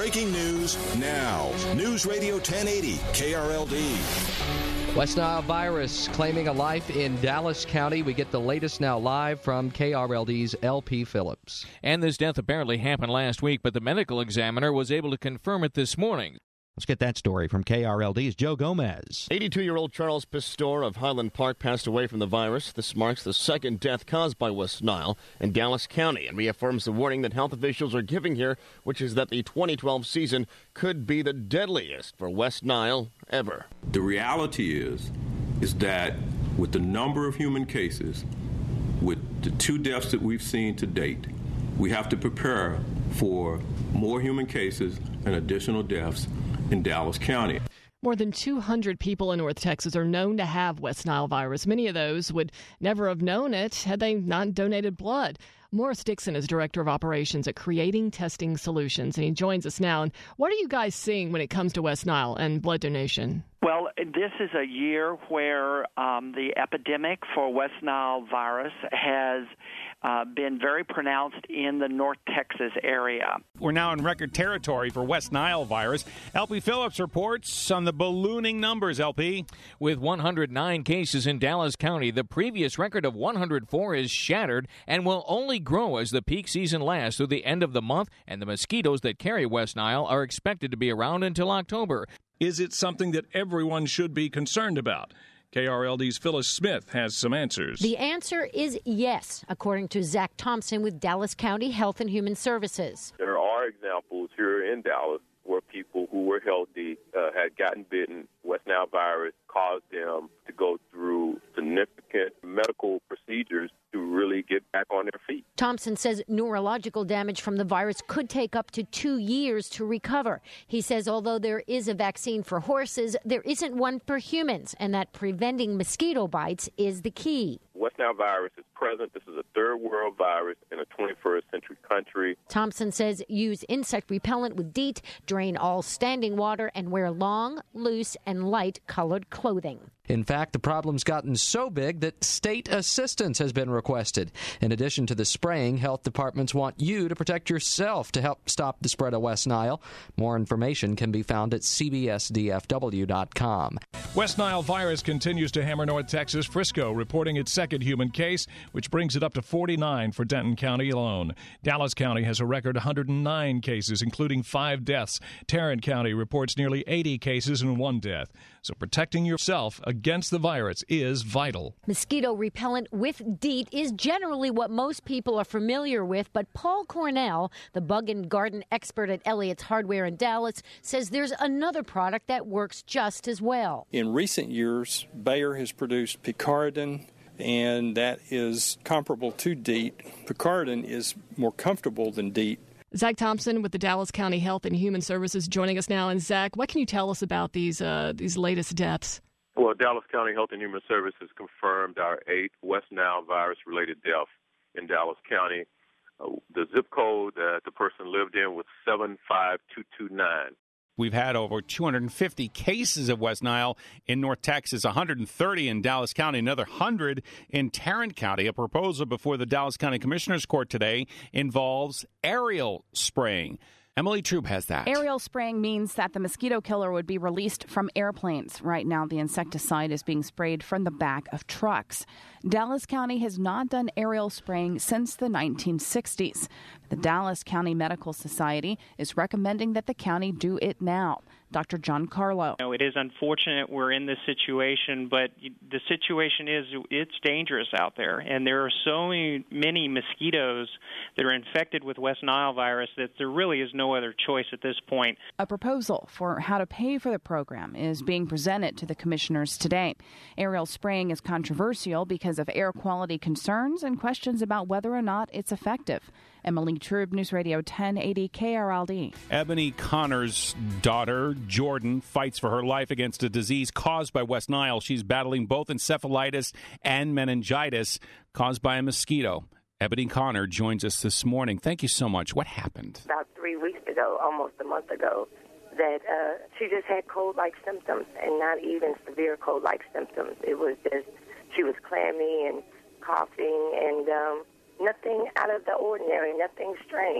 Breaking news now. News Radio 1080 KRLD. West Nile virus claiming a life in Dallas County. We get the latest now live from KRLD's LP Phillips. And this death apparently happened last week, but the medical examiner was able to confirm it this morning. Let's get that story from KRLD's Joe Gomez. 82-year-old Charles Pistor of Highland Park passed away from the virus. This marks the second death caused by West Nile in Dallas County and reaffirms the warning that health officials are giving here, which is that the 2012 season could be the deadliest for West Nile ever. The reality is that with the number of human cases, with the 2 deaths that we've seen to date, we have to prepare for more human cases and additional deaths in Dallas County. More than 200 people in North Texas are known to have West Nile virus. Many of those would never have known it had they not donated blood. Morris Dixon is Director of Operations at Creating Testing Solutions, and he joins us now. And what are you guys seeing when it comes to West Nile and blood donation? Well, this is a year where the epidemic for West Nile virus has been very pronounced in the North Texas area. We're now in record territory for West Nile virus. LP Phillips reports on the ballooning numbers, LP. With 109 cases in Dallas County, the previous record of 104 is shattered and will only grow as the peak season lasts through the end of the month, and the mosquitoes that carry West Nile are expected to be around until October. Is it something that everyone should be concerned about? KRLD's Phyllis Smith has some answers. The answer is yes, according to Zach Thompson with Dallas County Health and Human Services. There are examples here in Dallas where people who were healthy had gotten bitten. West Nile virus caused them to go through significant medical procedures to really get back on their feet. Thompson says neurological damage from the virus could take up to 2 years to recover. He says although there is a vaccine for horses, there isn't one for humans, and that preventing mosquito bites is the key. West Nile virus is present. This is a third world virus in a 21st century country. Thompson says use insect repellent with DEET, drain all standing water, and wear long, loose, and light-colored clothing. In fact, the problem's gotten so big that state assistance has been requested. In addition to the spraying, health departments want you to protect yourself to help stop the spread of West Nile. More information can be found at cbsdfw.com. West Nile virus continues to hammer North Texas. Frisco reporting its second human case, which brings it up to 49 for Denton County alone. Dallas County has a record 109 cases, including 5 deaths. Tarrant County reports nearly 80 cases and 1 death. So protecting yourself against the virus is vital. Mosquito repellent with DEET is generally what most people are familiar with, but Paul Cornell, the bug and garden expert at Elliott's Hardware in Dallas, says there's another product that works just as well. In recent years, Bayer has produced picaridin, and that is comparable to DEET. Picaridin is more comfortable than DEET. Zach Thompson with the Dallas County Health and Human Services joining us now. And Zach, what can you tell us about these latest deaths? Well, Dallas County Health and Human Services confirmed our 8th West Nile virus-related death in Dallas County. The zip code that the person lived in was 75229. We've had over 250 cases of West Nile in North Texas, 130 in Dallas County, another 100 in Tarrant County. A proposal before the Dallas County Commissioners Court today involves aerial spraying. Emily Trube has that. Aerial spraying means that the mosquito killer would be released from airplanes. Right now, the insecticide is being sprayed from the back of trucks. Dallas County has not done aerial spraying since the 1960s. The Dallas County Medical Society is recommending that the county do it now. Dr. John Carlo. It is unfortunate we're in this situation, but the situation is it's dangerous out there, and there are so many mosquitoes that are infected with West Nile virus that there really is no other choice at this point. A proposal for how to pay for the program is being presented to the commissioners today. Aerial spraying is controversial because of air quality concerns and questions about whether or not it's effective. Emily Trube, News Radio 1080 KRLD. Ebony Connor's daughter, Jordan, fights for her life against a disease caused by West Nile. She's battling both encephalitis and meningitis caused by a mosquito. Ebony Connor joins us this morning. Thank you so much. What happened? About 3 weeks ago, almost a month ago, that she just had cold-like symptoms, and not even severe cold-like symptoms. It was just, she was clammy and coughing and nothing out of the ordinary, nothing strange.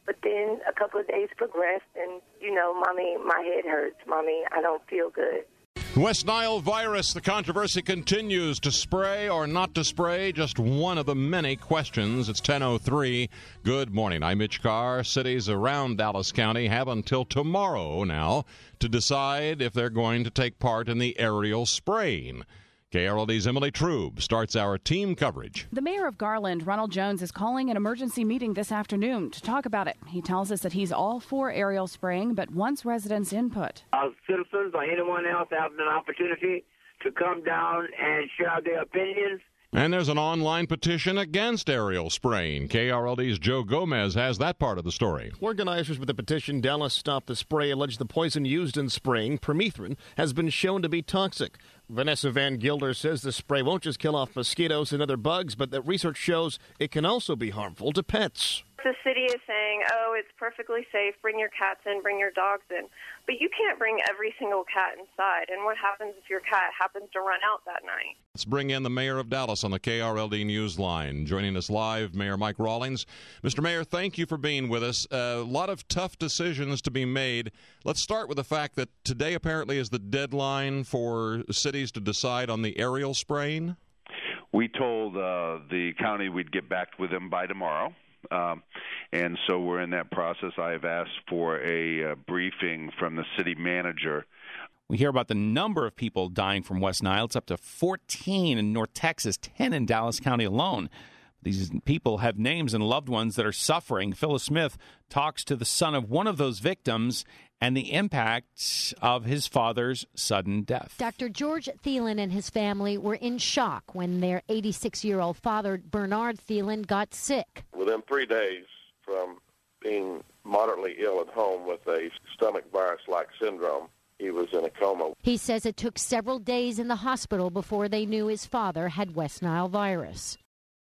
But then a couple of days progressed, and, Mommy, my head hurts. Mommy, I don't feel good. West Nile virus, the controversy continues. To spray or not to spray, just one of the many questions. It's 10:03. Good morning. I'm Mitch Carr. Cities around Dallas County have until tomorrow now to decide if they're going to take part in the aerial spraying. KRLD's Emily Trube starts our team coverage. The mayor of Garland, Ronald Jones, is calling an emergency meeting this afternoon to talk about it. He tells us that he's all for aerial spraying, but wants residents' input. Citizens or anyone else have an opportunity to come down and share their opinions. And there's an online petition against aerial spraying. KRLD's Joe Gomez has that part of the story. Organizers with the petition, Dallas Stop the Spray, allege the poison used in spraying, permethrin, has been shown to be toxic. Vanessa Van Gilder says the spray won't just kill off mosquitoes and other bugs, but that research shows it can also be harmful to pets. The city is saying, it's perfectly safe, bring your cats in, bring your dogs in. But you can't bring every single cat inside. And what happens if your cat happens to run out that night? Let's bring in the mayor of Dallas on the KRLD News Line. Joining us live, Mayor Mike Rawlings. Mr. Mayor, thank you for being with us. A lot of tough decisions to be made. Let's start with the fact that today apparently is the deadline for cities to decide on the aerial spraying. We told the county we'd get back with them by tomorrow. And so we're in that process. I have asked for a briefing from the city manager. We hear about the number of people dying from West Nile. It's up to 14 in North Texas, 10 in Dallas County alone. These people have names and loved ones that are suffering. Phyllis Smith talks to the son of one of those victims and the impact of his father's sudden death. Dr. George Thielen and his family were in shock when their 86-year-old father, Bernard Thielen, got sick. Within 3 days from being moderately ill at home with a stomach virus-like syndrome, he was in a coma. He says it took several days in the hospital before they knew his father had West Nile virus.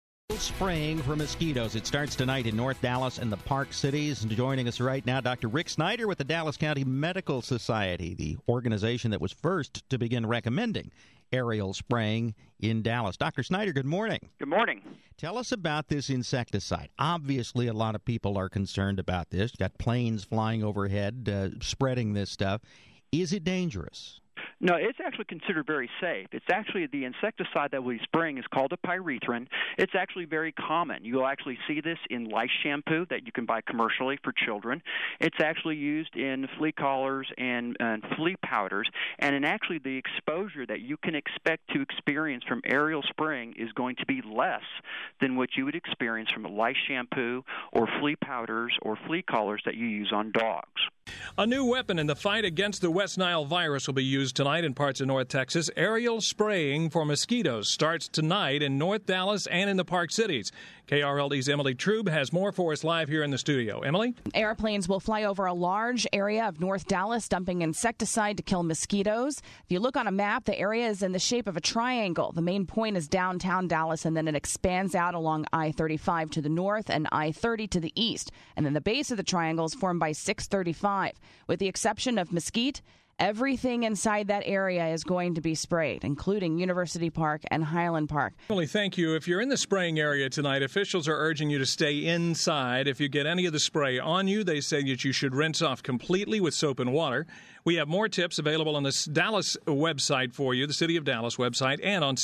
Spraying for mosquitoes. It starts tonight in North Dallas and the Park Cities. And joining us right now, Dr. Rick Snyder with the Dallas County Medical Society, the organization that was first to begin recommending aerial spraying in Dallas. Dr. Snyder, good morning. Good morning. Tell us about this insecticide. Obviously, a lot of people are concerned about this. Got planes flying overhead spreading this stuff. Is it dangerous? No, it's actually considered very safe. It's actually the insecticide that we're spraying is called a pyrethrin. It's actually very common. You'll actually see this in lice shampoo that you can buy commercially for children. It's actually used in flea collars and flea powders. And in actually the exposure that you can expect to experience from aerial spraying is going to be less than what you would experience from a lice shampoo or flea powders or flea collars that you use on dogs. A new weapon in the fight against the West Nile virus will be used tonight in parts of North Texas. Aerial spraying for mosquitoes starts tonight in North Dallas and in the Park Cities. KRLD's Emily Trube has more for us live here in the studio. Emily? Airplanes will fly over a large area of North Dallas, dumping insecticide to kill mosquitoes. If you look on a map, the area is in the shape of a triangle. The main point is downtown Dallas, and then it expands out along I-35 to the north and I-30 to the east. And then the base of the triangle is formed by 635. With the exception of Mesquite, everything inside that area is going to be sprayed, including University Park and Highland Park. Emily, thank you. If you're in the spraying area tonight, officials are urging you to stay inside. If you get any of the spray on you, they say that you should rinse off completely with soap and water. We have more tips available on the Dallas website for you, the City of Dallas website, and on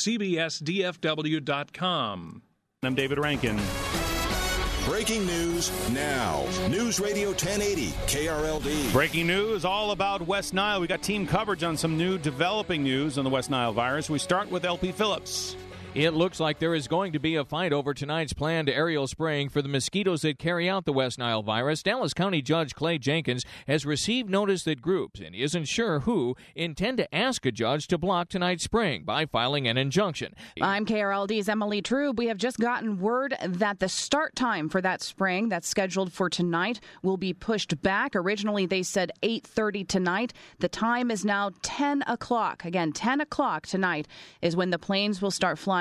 CBSDFW.com. I'm David Rankin. Breaking news now. News Radio 1080, KRLD. Breaking news all about West Nile. We got team coverage on some new developing news on the West Nile virus. We start with LP Phillips. It looks like there is going to be a fight over tonight's planned aerial spraying for the mosquitoes that carry out the West Nile virus. Dallas County Judge Clay Jenkins has received notice that groups, and he isn't sure who, intend to ask a judge to block tonight's spraying by filing an injunction. I'm KRLD's Emily Trube. We have just gotten word that the start time for that spraying that's scheduled for tonight will be pushed back. Originally, they said 8:30 tonight. The time is now 10 o'clock. Again, 10 o'clock tonight is when the planes will start flying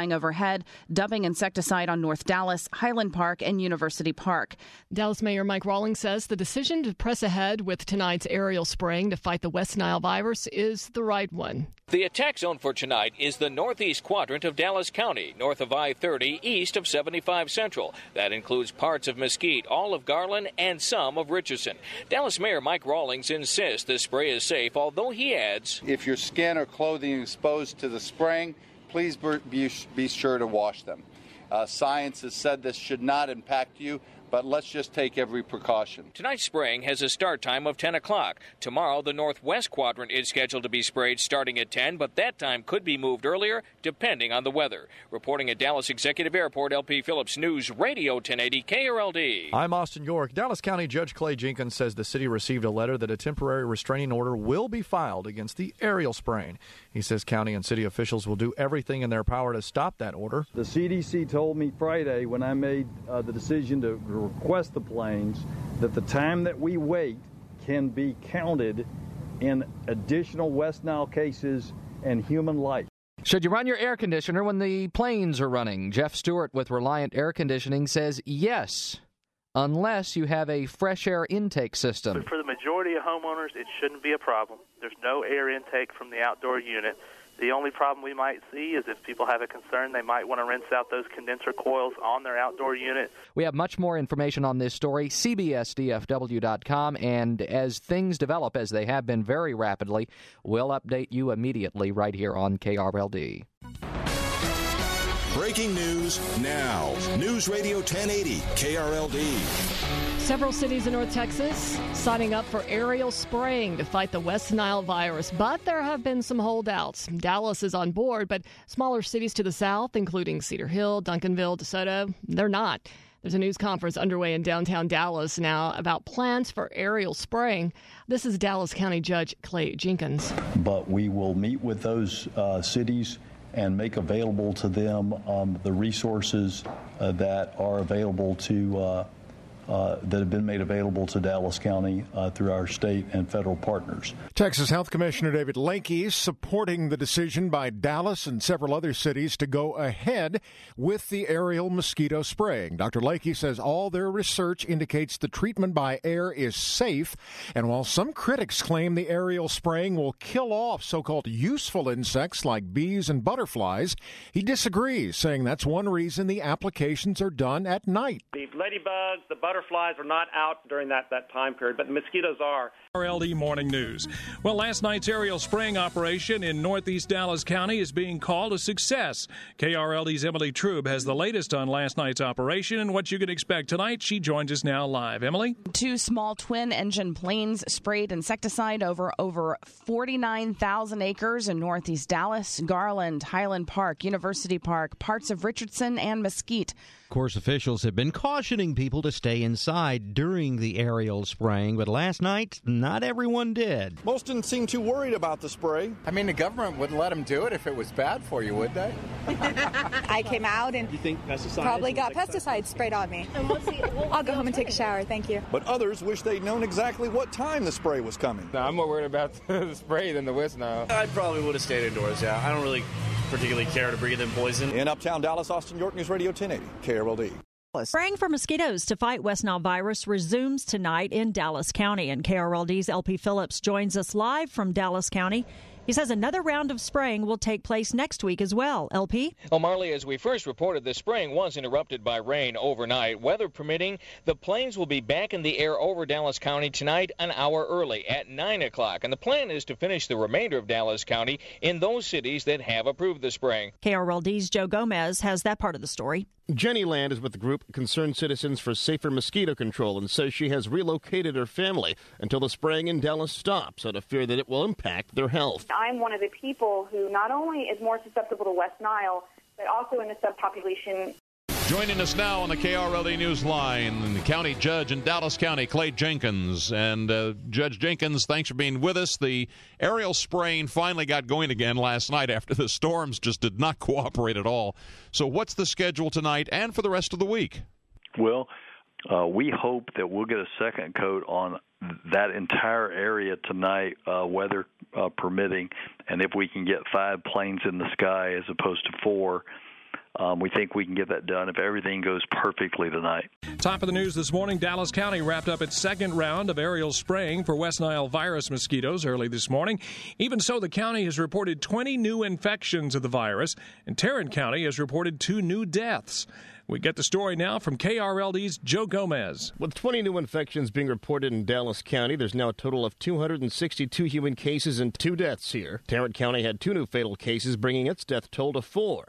flying overhead, dumping insecticide on North Dallas, Highland Park, and University Park. Dallas Mayor Mike Rawlings says the decision to press ahead with tonight's aerial spraying to fight the West Nile virus is the right one. The attack zone for tonight is the northeast quadrant of Dallas County, north of I-30, east of 75 Central. That includes parts of Mesquite, all of Garland, and some of Richardson. Dallas Mayor Mike Rawlings insists the spray is safe, although he adds, if your skin or clothing is exposed to the spraying, please be sure to wash them. Science has said this should not impact you, but let's just take every precaution. Tonight's spraying has a start time of 10 o'clock. Tomorrow, the northwest quadrant is scheduled to be sprayed starting at 10, but that time could be moved earlier depending on the weather. Reporting at Dallas Executive Airport, LP Phillips News Radio 1080 KRLD. I'm Austin York. Dallas County Judge Clay Jenkins says the city received a letter that a temporary restraining order will be filed against the aerial spraying. He says county and city officials will do everything in their power to stop that order. The CDC told me Friday when I made the decision to request the planes that the time that we wait can be counted in additional West Nile cases and human life. Should you run your air conditioner when the planes are running? Jeff Stewart with Reliant Air Conditioning says yes, unless you have a fresh air intake system. But for the majority of homeowners, it shouldn't be a problem. There's no air intake from the outdoor unit. The only problem we might see is if people have a concern, they might want to rinse out those condenser coils on their outdoor unit. We have much more information on this story, cbsdfw.com, and as things develop, as they have been very rapidly, we'll update you immediately right here on KRLD. Breaking news now. News Radio 1080, KRLD. Several cities in North Texas signing up for aerial spraying to fight the West Nile virus, but there have been some holdouts. Dallas is on board, but smaller cities to the south, including Cedar Hill, Duncanville, DeSoto, they're not. There's a news conference underway in downtown Dallas now about plans for aerial spraying. This is Dallas County Judge Clay Jenkins. But we will meet with those cities and make available to them the resources that are available to that have been made available to Dallas County through our state and federal partners. Texas Health Commissioner David Lakey is supporting the decision by Dallas and several other cities to go ahead with the aerial mosquito spraying. Dr. Lakey says all their research indicates the treatment by air is safe, and while some critics claim the aerial spraying will kill off so-called useful insects like bees and butterflies, he disagrees, saying that's one reason the applications are done at night. The ladybugs, the butterflies are not out during that time period, but the mosquitoes are. KRLD Morning News. Well, last night's aerial spraying operation in northeast Dallas County is being called a success. KRLD's Emily Trube has the latest on last night's operation and what you can expect tonight. She joins us now live. Emily? 2 small twin-engine planes sprayed insecticide over 49,000 acres in northeast Dallas, Garland, Highland Park, University Park, parts of Richardson, and Mesquite. Of course, officials have been cautioning people to stay inside during the aerial spraying, but last night, not everyone did. Most didn't seem too worried about the spray. I mean, the government wouldn't let them do it if it was bad for you, would they? I came out and you think pesticides probably got pesticides sprayed on me. I'll go home and take a shower, thank you. But others wish they'd known exactly what time the spray was coming. No, I'm more worried about the spray than the West Nile. I probably would have stayed indoors, yeah. I don't really particularly care to breathe in poison. In Uptown Dallas, Austin York, News Radio 1080, KRLD. Spraying for mosquitoes to fight West Nile virus resumes tonight in Dallas County, and KRLD's LP Phillips joins us live from Dallas County. He says another round of spraying will take place next week as well. LP? Well, Marley, as we first reported, the spraying was interrupted by rain overnight. Weather permitting, the planes will be back in the air over Dallas County tonight an hour early at 9 o'clock. And the plan is to finish the remainder of Dallas County in those cities that have approved the spraying. KRLD's Joe Gomez has that part of the story. Jenny Land is with the group Concerned Citizens for Safer Mosquito Control and says she has relocated her family until the spraying in Dallas stops out of fear that it will impact their health. I'm one of the people who not only is more susceptible to West Nile, but also in the subpopulation. Joining us now on the KRLD News Line, the county judge in Dallas County, Clay Jenkins. And Judge Jenkins, thanks for being with us. The aerial spraying finally got going again last night after the storms just did not cooperate at all. So what's the schedule tonight and for the rest of the week? Well, we hope that we'll get a second coat on that entire area tonight, weather permitting, and if we can get 5 planes in the sky as opposed to 4, we think we can get that done if everything goes perfectly tonight. Top of the news this morning, Dallas County wrapped up its second round of aerial spraying for West Nile virus mosquitoes early this morning. Even so, the county has reported 20 new infections of the virus, and Tarrant County has reported 2 new deaths. We get the story now from KRLD's Joe Gomez. With 20 new infections being reported in Dallas County, there's now a total of 262 human cases and 2 deaths here. Tarrant County had 2 new fatal cases, bringing its death toll to 4.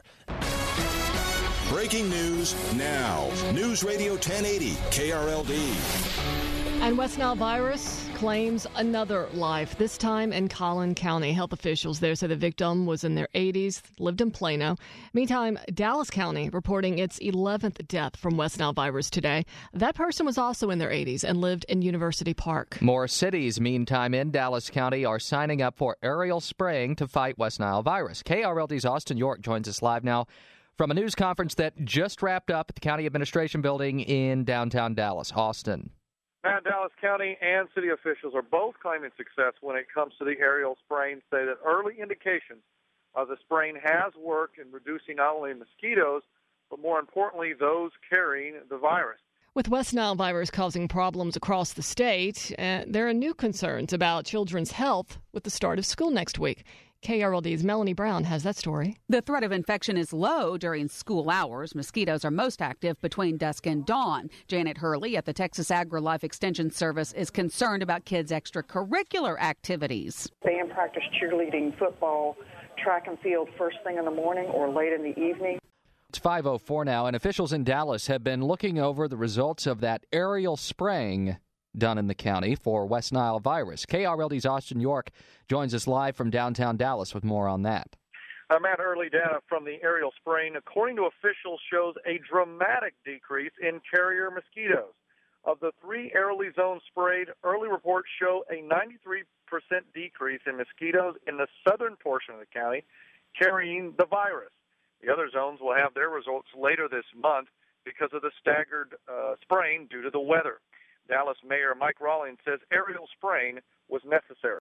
Breaking news now. News Radio 1080, KRLD. And West Nile virus claims another life, this time in Collin County. Health officials there say the victim was in their 80s, lived in Plano. Meantime, Dallas County reporting its 11th death from West Nile virus today. That person was also in their 80s and lived in University Park. More cities, meantime, in Dallas County are signing up for aerial spraying to fight West Nile virus. KRLD's Austin York joins us live now from a news conference that just wrapped up at the County Administration Building in downtown Dallas. Austin. Matt, Dallas County and city officials are both claiming success when it comes to the aerial spraying, say that early indications of the spraying has worked in reducing not only mosquitoes, but more importantly, those carrying the virus. With West Nile virus causing problems across the state, there are new concerns about children's health with the start of school next week. KRLD's Melanie Brown has that story. The threat of infection is low during school hours. Mosquitoes are most active between dusk and dawn. Janet Hurley at the Texas AgriLife Extension Service is concerned about kids' extracurricular activities. Band practice, cheerleading, football, track and field first thing in the morning or late in the evening. It's 5:04 now, and officials in Dallas have been looking over the results of that aerial spraying done in the county for West Nile virus. KRLD's Austin York joins us live from downtown Dallas with more on that. Matt, early data from the aerial spraying, according to officials, shows a dramatic decrease in carrier mosquitoes. Of the 3 aerially zones sprayed, early reports show a 93% decrease in mosquitoes in the southern portion of the county carrying the virus. The other zones will have their results later this month because of the staggered spraying due to the weather. Dallas Mayor Mike Rawlings says aerial spraying was necessary.